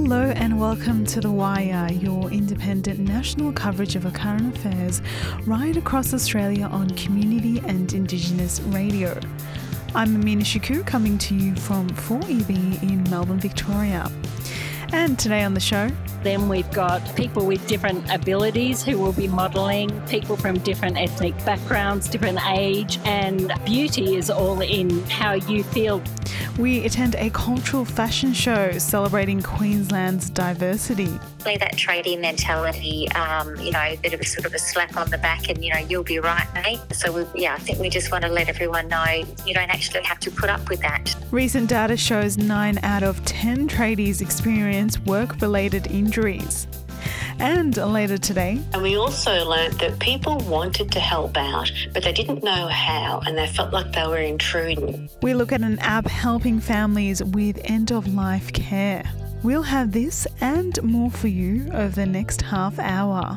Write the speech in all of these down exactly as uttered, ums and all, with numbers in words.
Hello and welcome to The Wire, your independent national coverage of current affairs right across Australia on community and Indigenous radio. I'm Amina Shakur, coming to you from four E B in Melbourne, Victoria. And today on the show... Then we've got people with different abilities who will be modelling, people from different ethnic backgrounds, different age, and beauty is all in how you feel. We attend a cultural fashion show celebrating Queensland's diversity. That tradie mentality, um, you know, bit of a sort of a slap on the back and, you know, you'll be right, mate. So, we, yeah, I think we just want to let everyone know you don't actually have to put up with that. Recent data shows nine out of ten tradies experience work-related injuries. And later today... And we also learnt that people wanted to help out, but they didn't know how and they felt like they were intruding. We look at an app helping families with end-of-life care. We'll have this and more for you over the next half hour.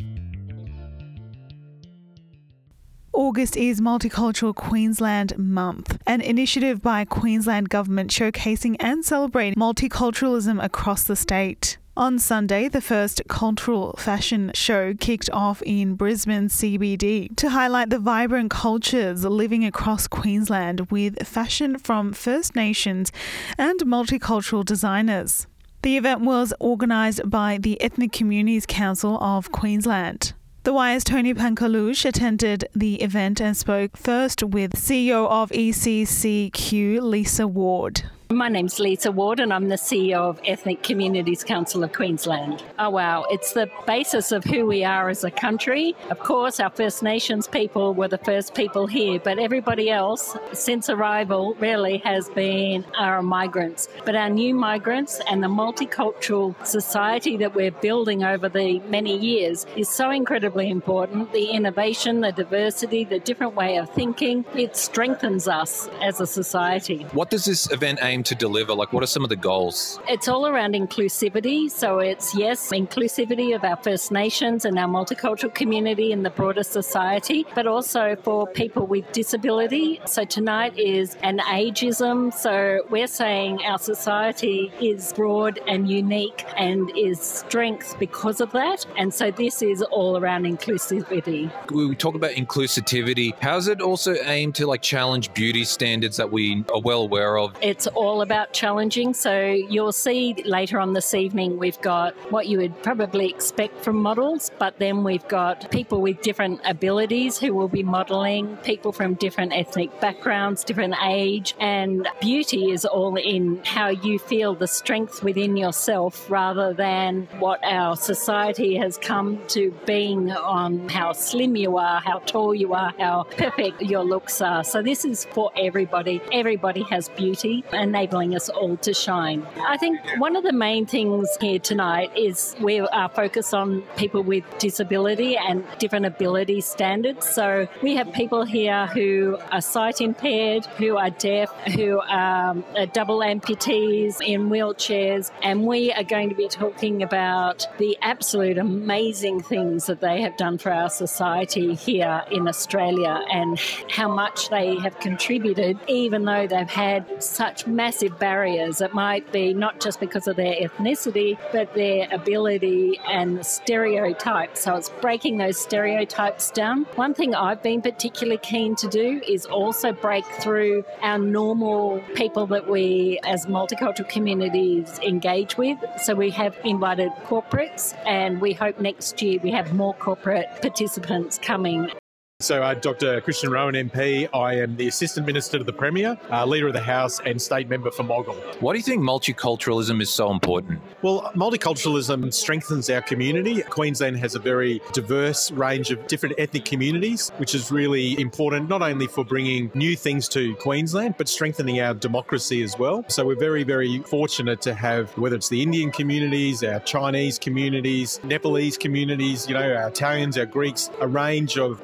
August is Multicultural Queensland Month, an initiative by Queensland Government showcasing and celebrating multiculturalism across the state. On Sunday, the first cultural fashion show kicked off in Brisbane C B D to highlight the vibrant cultures living across Queensland with fashion from First Nations and multicultural designers. The event was organised by the Ethnic Communities Council of Queensland. The Wire's Tony Pankalush attended the event and spoke first with C E O of E C C Q, Lisa Ward. My name's Lisa Ward and I'm the C E O of Ethnic Communities Council of Queensland. Oh wow, it's the basis of who we are as a country. Of course, our First Nations people were the first people here, but everybody else since arrival really has been our migrants. But our new migrants and the multicultural society that we're building over the many years is so incredibly important. The innovation, the diversity, the different way of thinking, it strengthens us as a society. What does this event aim to deliver? Like, what are some of the goals? It's all around inclusivity. So it's, yes, inclusivity of our First Nations and our multicultural community and the broader society, but also for people with disability. So tonight is an ageism. So we're saying our society is broad and unique and is strength because of that. And so this is all around inclusivity. We talk about inclusivity. How does it also aim to like challenge beauty standards that we are well aware of? It's all about challenging. So you'll see later on this evening we've got what you would probably expect from models, but then we've got people with different abilities who will be modelling, people from different ethnic backgrounds, different age, and beauty is all in how you feel the strength within yourself rather than what our society has come to being on how slim you are, how tall you are, how perfect your looks are. So this is for everybody. Everybody has beauty, enabling us all to shine. I think one of the main things here tonight is we are focused on people with disability and different ability standards. So we have people here who are sight impaired, who are deaf, who are double amputees in wheelchairs, and we are going to be talking about the absolute amazing things that they have done for our society here in Australia and how much they have contributed, even though they've had such massive barriers. It might be not just because of their ethnicity, but their ability and the stereotypes. So it's breaking those stereotypes down. One thing I've been particularly keen to do is also break through our normal people that we as multicultural communities engage with. So we have invited corporates and we hope next year we have more corporate participants coming. So uh, Doctor Christian Rowan M P, I am the Assistant Minister to the Premier, uh, Leader of the House and State Member for Moggill. Why do you think multiculturalism is so important? Well, multiculturalism strengthens our community. Queensland has a very diverse range of different ethnic communities, which is really important not only for bringing new things to Queensland, but strengthening our democracy as well. So we're very, very fortunate to have, whether it's the Indian communities, our Chinese communities, Nepalese communities, you know, our Italians, our Greeks, a range of those communities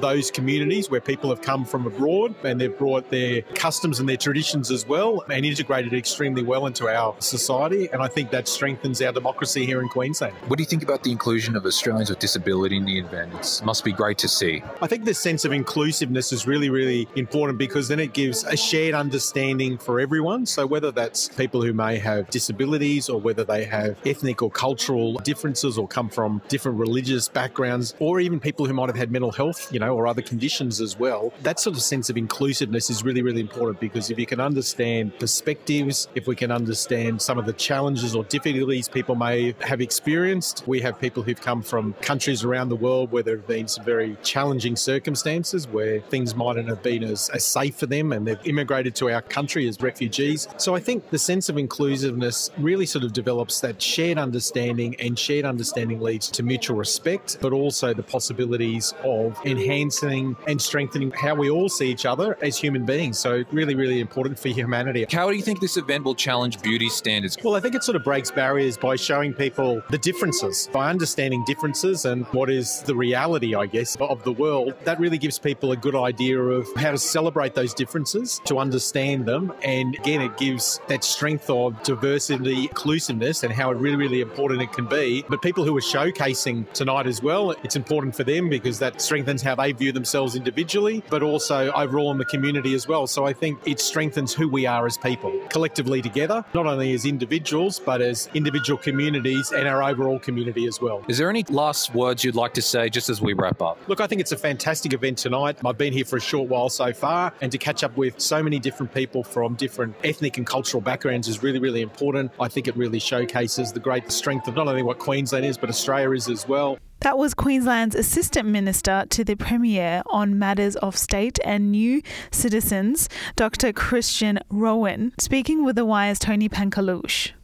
communities where people have come from abroad and they've brought their customs and their traditions as well and integrated extremely well into our society. And I think that strengthens our democracy here in Queensland. What do you think about the inclusion of Australians with disability in the event? It must be great to see. I think this sense of inclusiveness is really, really important because then it gives a shared understanding for everyone. So whether that's people who may have disabilities or whether they have ethnic or cultural differences or come from different religious backgrounds, or even people who might have had mental health, you know, or other conditions as well, that sort of sense of inclusiveness is really, really important because if you can understand perspectives, if we can understand some of the challenges or difficulties people may have experienced, we have people who've come from countries around the world where there have been some very challenging circumstances where things mightn't have been as, as safe for them and they've immigrated to our country as refugees. So I think the sense of inclusiveness really sort of develops that shared understanding, and shared understanding leads to mutual respect, but also the possibilities of enhancing and strengthening how we all see each other as human beings. So really, really important for humanity. How do you think this event will challenge beauty standards? Well, I think it sort of breaks barriers by showing people the differences, by understanding differences and what is the reality, I guess, of the world. That really gives people a good idea of how to celebrate those differences, to understand them. And again, it gives that strength of diversity, inclusiveness, and how really, really important it can be. But people who are showcasing tonight as well, it's important for them because that strengthens how they view themselves individually, but also overall in the community as well. So I think it strengthens who we are as people, collectively together, not only as individuals, but as individual communities and our overall community as well. Is there any last words you'd like to say just as we wrap up? Look, I think it's a fantastic event tonight. I've been here for a short while so far, and to catch up with so many different people from different ethnic and cultural backgrounds is really, really important. I think it really showcases the great strength of not only what Queensland is, but Australia is as well. That was Queensland's Assistant Minister to the Premier on Matters of State and New Citizens, Doctor Christian Rowan, speaking with The Wire's Tony Pankalush.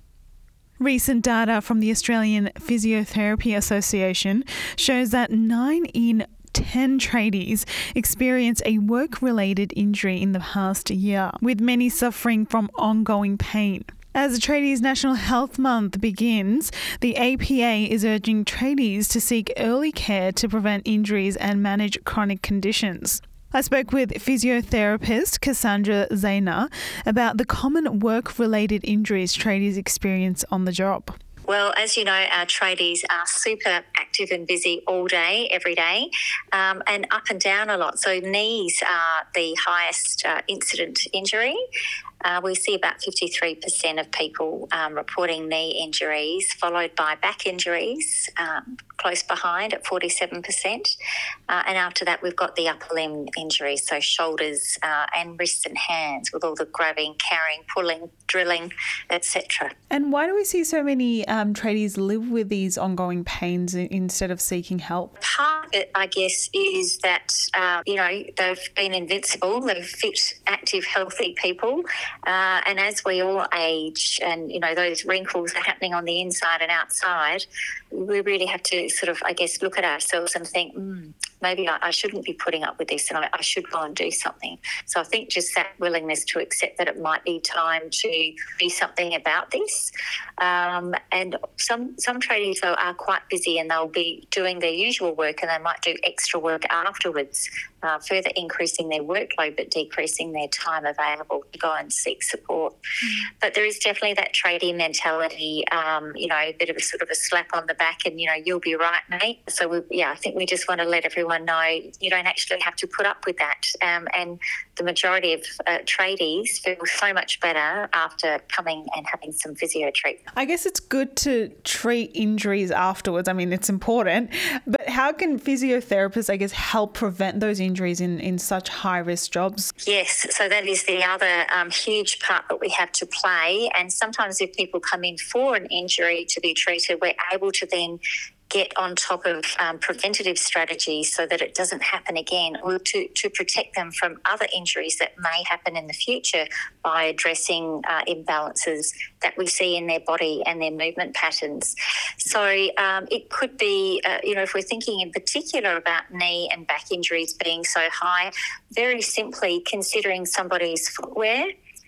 Recent data from the Australian Physiotherapy Association shows that nine in ten tradies experienced a work-related injury in the past year, with many suffering from ongoing pain. As the Tradies National Health Month begins, the A P A is urging tradies to seek early care to prevent injuries and manage chronic conditions. I spoke with physiotherapist Cassandra Zayner about the common work-related injuries tradies experience on the job. Well, as you know, our tradies are super active and busy all day, every day, um, and up and down a lot. So knees are the highest uh, incident injury. Uh, we see about fifty-three percent of people um, reporting knee injuries, followed by back injuries, um, close behind at forty-seven percent. Uh, and after that, we've got the upper limb injuries, so shoulders uh, and wrists and hands with all the grabbing, carrying, pulling, drilling, et cetera. And why do we see so many um, tradies live with these ongoing pains instead of seeking help? Part of it, I guess, is that, uh, you know, they've been invincible, they're fit, active, healthy people. Uh, and as we all age and, you know, those wrinkles are happening on the inside and outside, we really have to sort of, I guess, look at ourselves and think, mm, maybe I, I shouldn't be putting up with this and I, I should go and do something. So I think just that willingness to accept that it might be time to do something about this. Um, and some, some tradies, though, are quite busy and they'll be doing their usual work and they might do extra work afterwards, uh, further increasing their workload but decreasing their time available to go and seek support. Mm. But there is definitely that tradie mentality, um, you know, a bit of a sort of a slap on the back and, you know, you'll be right, mate. So, we, yeah, I think we just want to let everyone know you don't actually have to put up with that. Um, and the majority of uh, tradies feel so much better after coming and having some physio treatment. I guess it's good to treat injuries afterwards. I mean, it's important. But how can physiotherapists, I guess, help prevent those injuries in, in such high-risk jobs? Yes, so that is the other um, huge part that we have to play. And sometimes if people come in for an injury to be treated, we're able to then get on top of um, preventative strategies so that it doesn't happen again, or to, to protect them from other injuries that may happen in the future by addressing uh, imbalances that we see in their body and their movement patterns. So um, it could be, uh, you know, if we're thinking in particular about knee and back injuries being so high, very simply considering somebody's footwear.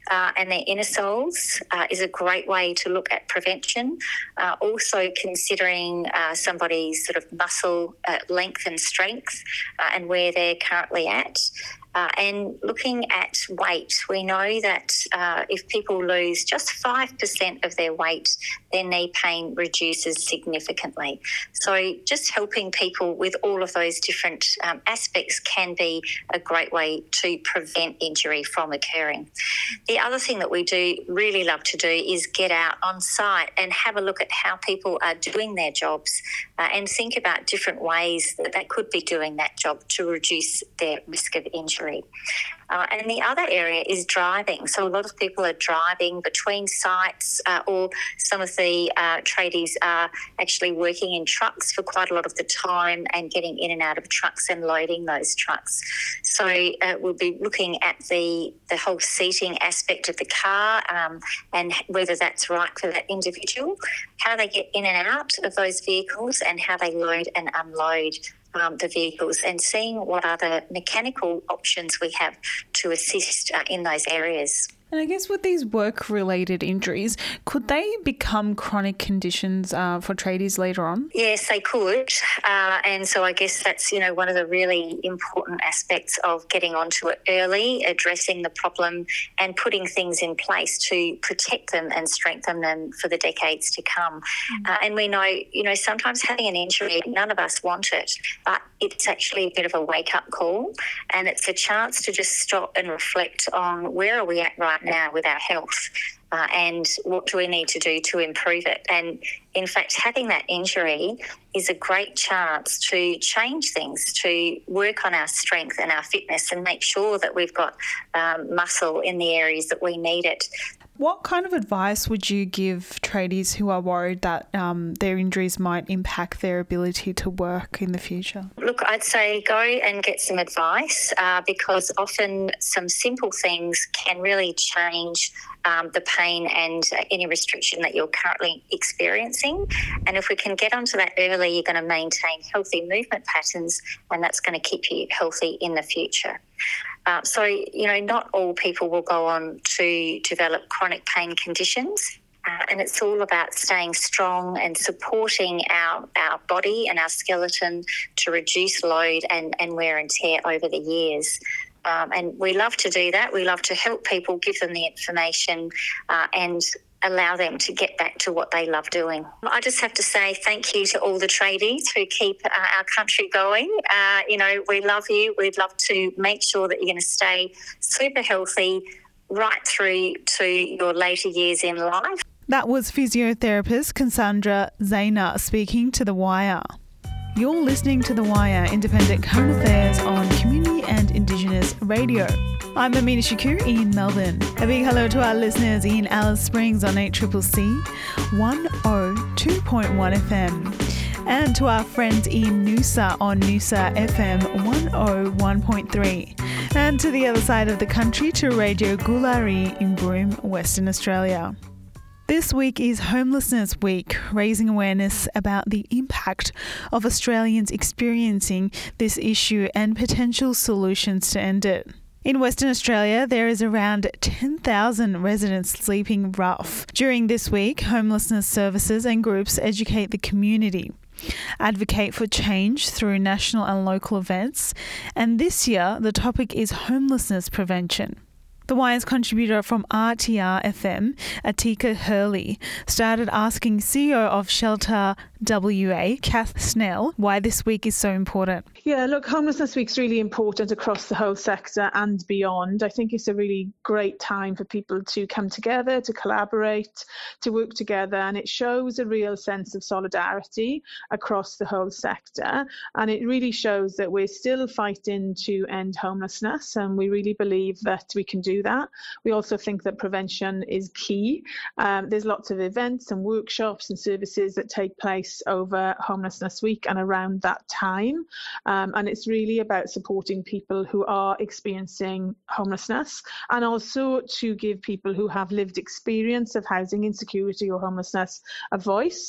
uh, and their inner soles uh, is a great way to look at prevention. Uh, also considering uh, somebody's sort of muscle uh, length and strength uh, and where they're currently at. Uh, and looking at weight, we know that uh, if people lose just five percent of their weight, their knee pain reduces significantly. So just helping people with all of those different um, aspects can be a great way to prevent injury from occurring. The other thing that we do really love to do is get out on site and have a look at how people are doing their jobs uh, and think about different ways that they could be doing that job to reduce their risk of injury. Uh, and the other area is driving. So a lot of people are driving between sites uh, or some of the uh, tradies are actually working in trucks for quite a lot of the time and getting in and out of trucks and loading those trucks. So uh, we'll be looking at the, the whole seating aspect of the car um, and whether that's right for that individual, how they get in and out of those vehicles and how they load and unload Um, the vehicles, and seeing what other mechanical options we have to assist uh, in those areas. And I guess with these work-related injuries, could they become chronic conditions uh, for tradies later on? Yes, they could. Uh, and so I guess that's, you know, one of the really important aspects of getting onto it early, addressing the problem and putting things in place to protect them and strengthen them for the decades to come. Mm-hmm. Uh, and we know, you know, sometimes having an injury, none of us want it, but it's actually a bit of a wake-up call, and it's a chance to just stop and reflect on where are we at right now with our health uh, and what do we need to do to improve it. And in fact, having that injury is a great chance to change things, to work on our strength and our fitness and make sure that we've got um, muscle in the areas that we need it. What kind of advice would you give tradies who are worried that um, their injuries might impact their ability to work in the future? Look, I'd say go and get some advice uh, because often some simple things can really change um, the pain and uh, any restriction that you're currently experiencing. And if we can get onto that early, you're going to maintain healthy movement patterns, and that's going to keep you healthy in the future. Uh, so, you know, not all people will go on to develop chronic pain conditions. Uh, and it's all about staying strong and supporting our, our body and our skeleton to reduce load and, and wear and tear over the years. Um, and we love to do that. We love to help people, give them the information uh, and allow them to get back to what they love doing. I just have to say thank you to all the tradies who keep uh, our country going. Uh, you know, we love you. We'd love to make sure that you're going to stay super healthy right through to your later years in life. That was physiotherapist Cassandra Zayner speaking to The Wire. You're listening to The Wire, independent current affairs on community and Indigenous radio. I'm Amina Shakur in Melbourne. A big hello to our listeners in Alice Springs on eight C C C, one oh two point one F M. And to our friends in Noosa on Noosa F M one oh one point three. And to the other side of the country to Radio Gulari in Broome, Western Australia. This week is Homelessness Week, raising awareness about the impact of Australians experiencing this issue and potential solutions to end it. In Western Australia, there is around ten thousand residents sleeping rough. During this week, homelessness services and groups educate the community, advocate for change through national and local events, and this year the topic is homelessness prevention. The Wire's contributor from R T R F M, Atika Hurley, started asking C E O of Shelter W A, Kath Snell, why this week is so important. Yeah, look, Homelessness Week's really important across the whole sector and beyond. I think it's a really great time for people to come together, to collaborate, to work together, and it shows a real sense of solidarity across the whole sector. And it really shows that we're still fighting to end homelessness, and we really believe that we can do that. We also think that prevention is key. Um, there's lots of events and workshops and services that take place over Homelessness Week and around that time. Um, and it's really about supporting people who are experiencing homelessness, and also to give people who have lived experience of housing insecurity or homelessness a voice.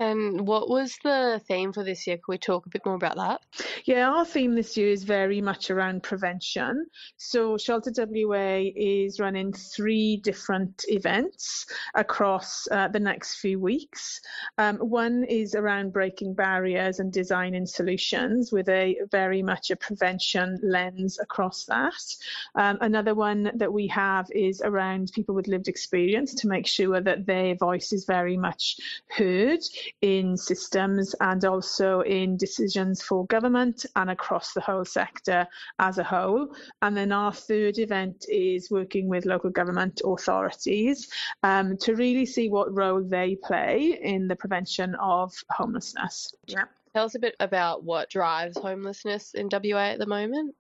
And what was the theme for this year? Can we talk a bit more about that? Yeah, our theme this year is very much around prevention. So Shelter W A is running three different events across uh, the next few weeks. Um, one is around breaking barriers and designing solutions with a very much a prevention lens across that. Um, another one that we have is around people with lived experience to make sure that their voice is very much heard in systems and also in decisions for government and across the whole sector as a whole. And then our third event is working with local government authorities um, to really see what role they play in the prevention of homelessness. Yeah. Tell us a bit about what drives homelessness in W A at the moment.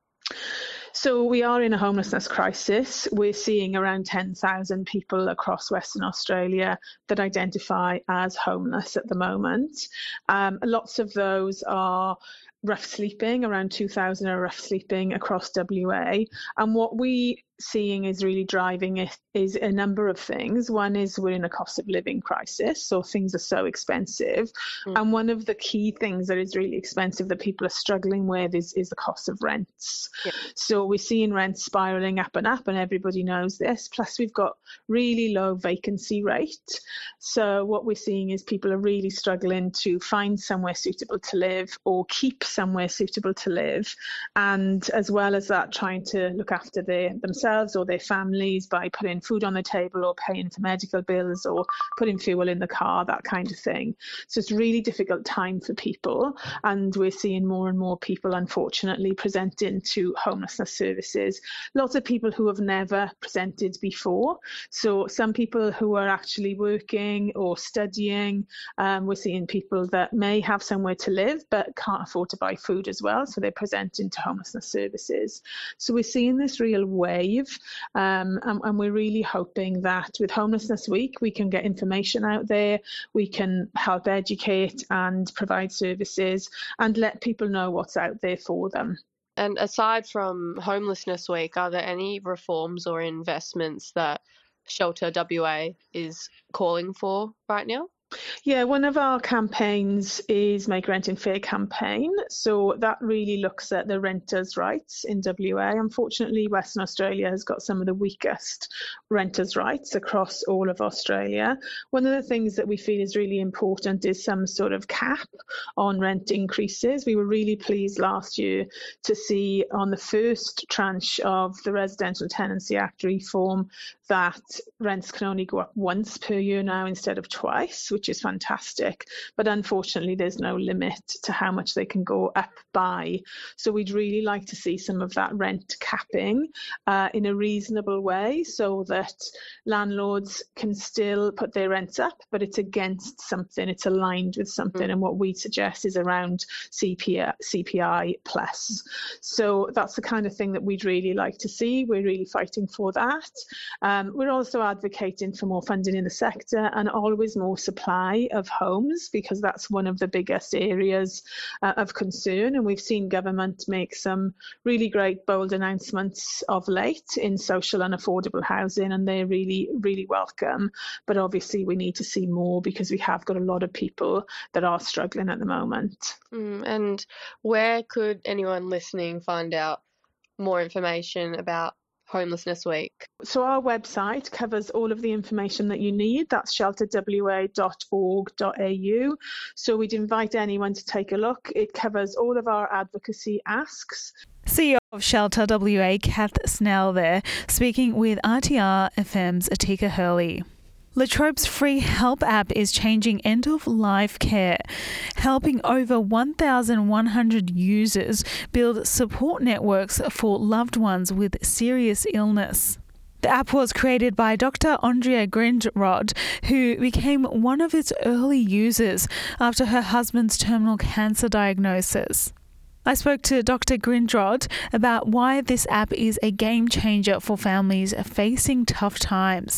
So we are in a homelessness crisis. We're seeing around ten thousand people across Western Australia that identify as homeless at the moment. Um, lots of those are rough sleeping, around two thousand are rough sleeping across W A. And what we seeing is really driving it is a number of things. One is we're in a cost of living crisis, so things are so expensive. Mm. And one of the key things that is really expensive that people are struggling with is, is the cost of rents. Yeah. So we're seeing rents spiralling up and up, and everybody knows this. Plus we've got really low vacancy rate. So what we're seeing is people are really struggling to find somewhere suitable to live or keep somewhere suitable to live. And as well as that, trying to look after their, themselves or their families by putting food on the table or paying for medical bills or putting fuel in the car, that kind of thing. So it's a really difficult time for people, and we're seeing more and more people unfortunately presenting to homelessness services. Lots of people who have never presented before. So some people who are actually working or studying. Um, we're seeing people that may have somewhere to live but can't afford to buy food as well, so they're presenting to homelessness services. So we're seeing this real wave. Um, and, and we're really hoping that with Homelessness Week, we can get information out there, we can help educate and provide services and let people know what's out there for them. And aside from Homelessness Week, are there any reforms or investments that Shelter W A is calling for right now? Yeah, one of our campaigns is Make Renting Fair campaign. So that really looks at the renters' rights in W A. Unfortunately, Western Australia has got some of the weakest renters' rights across all of Australia. One of the things that we feel is really important is some sort of cap on rent increases. We were really pleased last year to see on the first tranche of the Residential Tenancy Act reform that rents can only go up once per year now instead of twice, which is fantastic. But unfortunately, there's no limit to how much they can go up by. So we'd really like to see some of that rent capping uh, in a reasonable way so that landlords can still put their rents up, but it's against something, it's aligned with something. Mm. And what we suggest is around C P I, C P I plus. So that's the kind of thing that we'd really like to see. We're really fighting for that. Um, we're also advocating for more funding in the sector and always more supply of homes, because that's one of the biggest areas uh, of concern. And we've seen government make some really great, bold announcements of late in social and affordable housing, and they're really, really welcome. But obviously we need to see more because we have got a lot of people that are struggling at the moment. Mm, and where could anyone listening find out more information about Homelessness Week? So our website covers all of the information that you need. That's shelter w a dot org dot a u. So we'd invite anyone to take a look. It covers all of our advocacy asks. C E O of Shelter W A, Kath Snell there, speaking with R T R F M's Atika Hurley. La Trobe's free help app is changing end-of-life care, helping over one thousand one hundred users build support networks for loved ones with serious illness. The app was created by Doctor Andrea Grindrod, who became one of its early users after her husband's terminal cancer diagnosis. I spoke to Doctor Grindrod about why this app is a game changer for families facing tough times.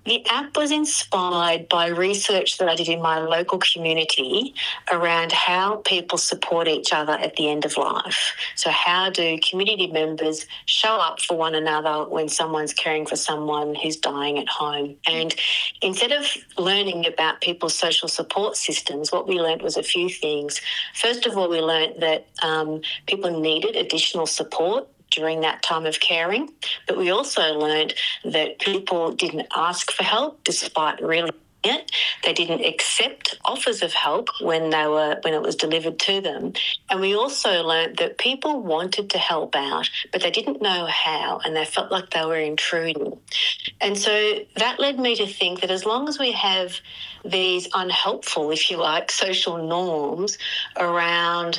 The app was inspired by research that I did in my local community around how people support each other at the end of life. So how do community members show up for one another when someone's caring for someone who's dying at home? And instead of learning about people's social support systems, what we learned was a few things. First of all, we learned that um, people needed additional support during that time of caring, but we also learned that people didn't ask for help despite really it. They didn't accept offers of help when they were when it was delivered to them. And we also learned that people wanted to help out, but they didn't know how, and they felt like they were intruding. And so that led me to think that as long as we have these unhelpful, if you like, social norms around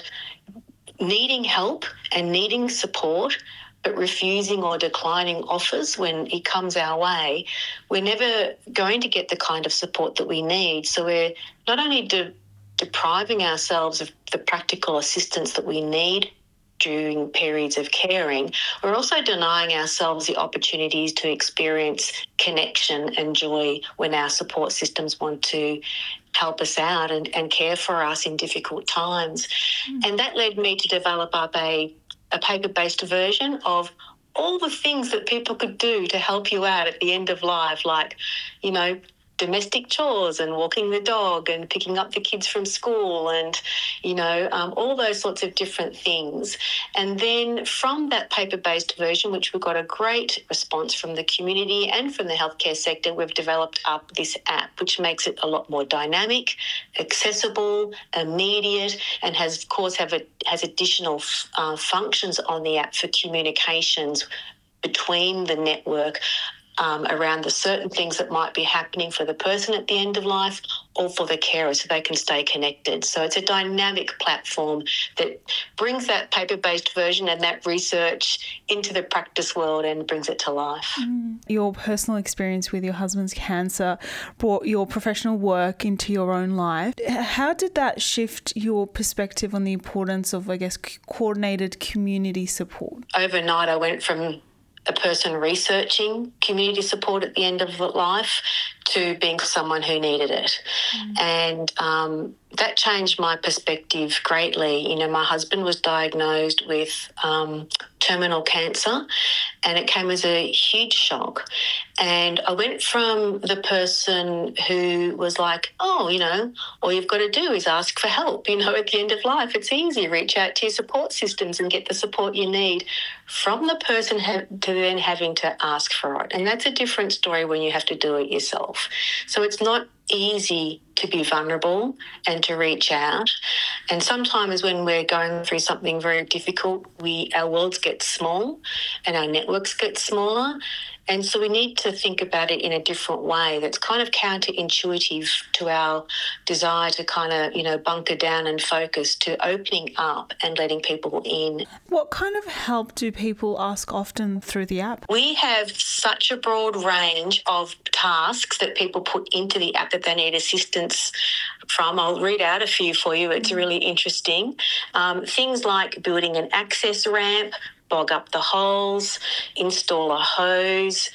needing help and needing support, but refusing or declining offers when it comes our way, we're never going to get the kind of support that we need. So we're not only de- depriving ourselves of the practical assistance that we need during periods of caring, we're also denying ourselves the opportunities to experience connection and joy when our support systems want to help us out and, and care for us in difficult times. Mm. And that led me to develop up a, a paper-based version of all the things that people could do to help you out at the end of life, like, you know, domestic chores and walking the dog and picking up the kids from school and, you know, um, all those sorts of different things. And then from that paper-based version, which we got a great response from the community and from the healthcare sector, we've developed up this app, which makes it a lot more dynamic, accessible, immediate, and has, of course, have a, has additional uh, functions on the app for communications between the network Um, around the certain things that might be happening for the person at the end of life or for the carer so they can stay connected. So it's a dynamic platform that brings that paper-based version and that research into the practice world and brings it to life. Mm. Your personal experience with your husband's cancer brought your professional work into your own life. How did that shift your perspective on the importance of, I guess, coordinated community support? Overnight, I went from a person researching community support at the end of life to being someone who needed it. Mm. And um, that changed my perspective greatly. You know, my husband was diagnosed with um, terminal cancer, and it came as a huge shock. And I went from the person who was like, oh, you know, all you've got to do is ask for help. You know, at the end of life, it's easy. Reach out to your support systems and get the support you need, from the person ha- to then having to ask for it. And that's a different story when you have to do it yourself. So it's not easy to be vulnerable and to reach out. And sometimes when we're going through something very difficult, we our worlds get small and our networks get smaller. And so we need to think about it in a different way that's kind of counterintuitive to our desire to kind of, you know, bunker down and focus, to opening up and letting people in. What kind of help do people ask often through the app? We have such a broad range of tasks that people put into the app that they need assistance from. I'll read out a few for you. It's really interesting. Um, things like building an access ramp, bog up the holes, install a hose,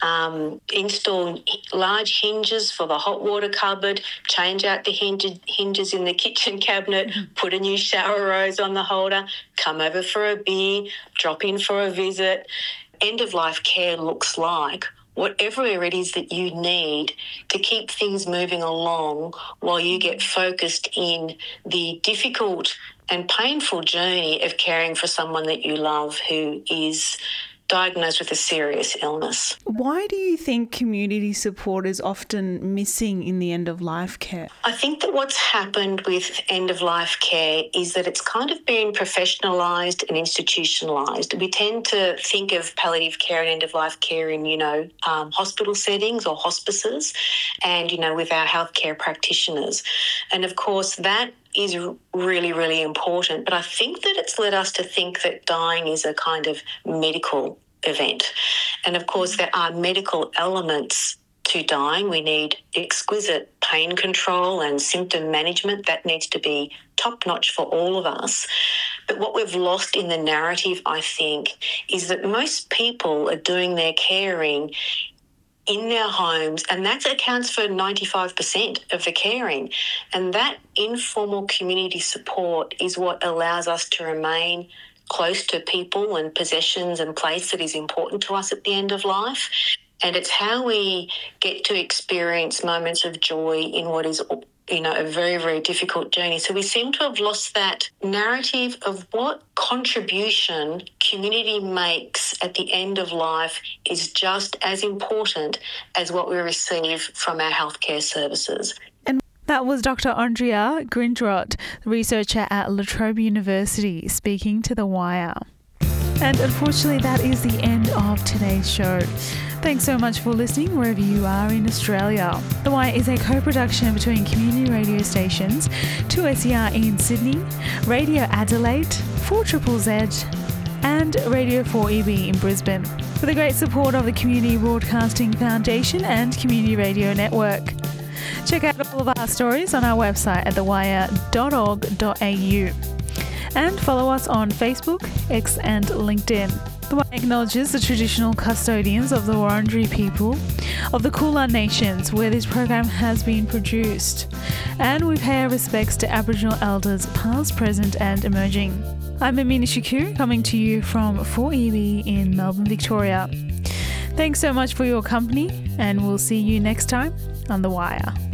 um, install large hinges for the hot water cupboard, change out the hinge, hinges in the kitchen cabinet, put a new shower rose on the holder, come over for a beer, drop in for a visit. End-of-life care looks like whatever it is that you need to keep things moving along while you get focused in the difficult and painful journey of caring for someone that you love who is diagnosed with a serious illness. Why do you think community support is often missing in the end-of-life care? I think that what's happened with end-of-life care is that it's kind of been professionalised and institutionalised. We tend to think of palliative care and end-of-life care in, you know, um, hospital settings or hospices and, you know, with our healthcare practitioners. And, of course, that is really, really important. But I think that it's led us to think that dying is a kind of medical event. And, of course, there are medical elements to dying. We need exquisite pain control and symptom management. That needs to be top-notch for all of us. But what we've lost in the narrative, I think, is that most people are doing their caring in their homes, and that accounts for ninety-five percent of the caring. And that informal community support is what allows us to remain close to people and possessions and place that is important to us at the end of life. And it's how we get to experience moments of joy in what is, you know, a very, very difficult journey. So we seem to have lost that narrative of what contribution community makes at the end of life is just as important as what we receive from our healthcare services. And that was Doctor Andrea Grindrod, researcher at La Trobe University, speaking to The Wire. And unfortunately, that is the end of today's show. Thanks so much for listening wherever you are in Australia. The Wire is a co-production between community radio stations two S E R in Sydney, Radio Adelaide, four Z Z Z and Radio four E B in Brisbane, with the great support of the Community Broadcasting Foundation and Community Radio Network. Check out all of our stories on our website at the wire dot org dot a u and follow us on Facebook, X and LinkedIn. The Wire acknowledges the traditional custodians of the Wurundjeri people of the Kulin Nations where this program has been produced, and we pay our respects to Aboriginal elders past, present and emerging. I'm Amina Shakur, coming to you from four E B in Melbourne, Victoria. Thanks so much for your company, and we'll see you next time on The Wire.